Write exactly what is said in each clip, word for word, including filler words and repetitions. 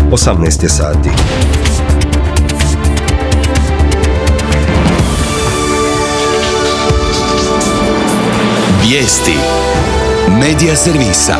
osamnaest je sati. Vijesti Medija servisa.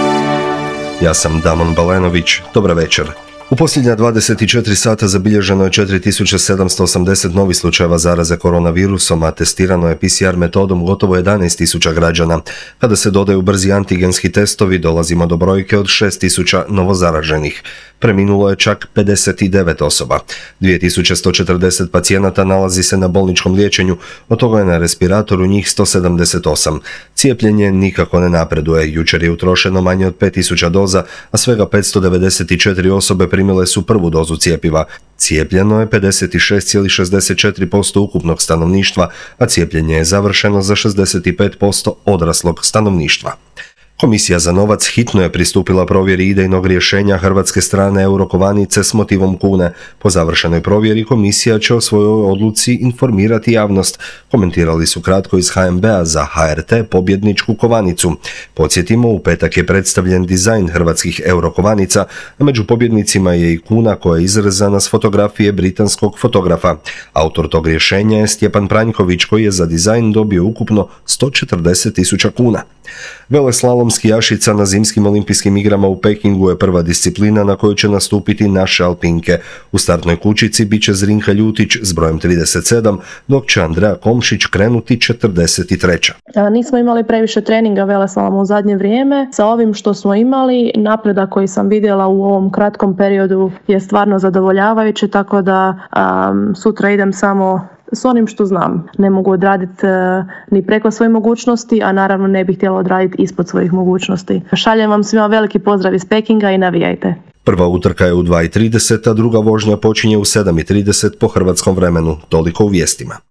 Ja sam Damon Balenović, dobra večer. U posljednja dvadeset četiri sata zabilježeno je četiri tisuće sedamsto osamdeset novih slučajeva zaraze koronavirusom, a testirano je P C R metodom gotovo jedanaest tisuća građana. Kada se dodaju brzi antigenski testovi, dolazimo do brojke od šest tisuća novozaraženih. Preminulo je čak pedeset devet osoba. dvije tisuće sto četrdeset pacijenata nalazi se na bolničkom liječenju, od toga je na respiratoru njih sto sedamdeset osam. Cijepljenje nikako ne napreduje. Jučer je utrošeno manje od pet tisuća doza, a svega petsto devedeset četiri osobe primile su prvu dozu cjepiva. Cijepljeno je pedeset šest zarez šezdeset četiri posto ukupnog stanovništva, a cijepljenje je završeno za šezdeset pet posto odraslog stanovništva. Komisija za novac hitno je pristupila provjeri idejnog rješenja hrvatske strane eurokovanice s motivom kune. Po završenoj provjeri komisija će o svojoj odluci informirati javnost, komentirali su kratko iz H N B-a za H R T pobjedničku kovanicu. Podsjetimo, u petak je predstavljen dizajn hrvatskih eurokovanica, a među pobjednicima je i kuna koja je izrezana s fotografije britanskog fotografa. Autor tog rješenja je Stjepan Pranjković, koji je za dizajn dobio ukupno sto četrdeset tisuća kuna. Veleslalom skijašica na zimskim olimpijskim igrama u Pekingu je prva disciplina na kojoj će nastupiti naše alpinke. U startnoj kućici bit će Zrinka Ljutić s brojem trideset sedam, dok će Andreja Komšić krenuti četrdeset treća. Nismo imali previše treninga veleslaloma u zadnje vrijeme. Sa ovim što smo imali, napredak koji sam vidjela u ovom kratkom periodu je stvarno zadovoljavajuće, tako da um, sutra idem samo s onim što znam. Ne mogu odraditi uh, ni preko svoje mogućnosti, a naravno ne bih htjela odraditi ispod svojih mogućnosti. Šaljem vam svima veliki pozdrav iz Pekinga i navijajte. Prva utrka je u dva i trideset, a druga vožnja počinje u sedam i trideset po hrvatskom vremenu. Toliko u vijestima.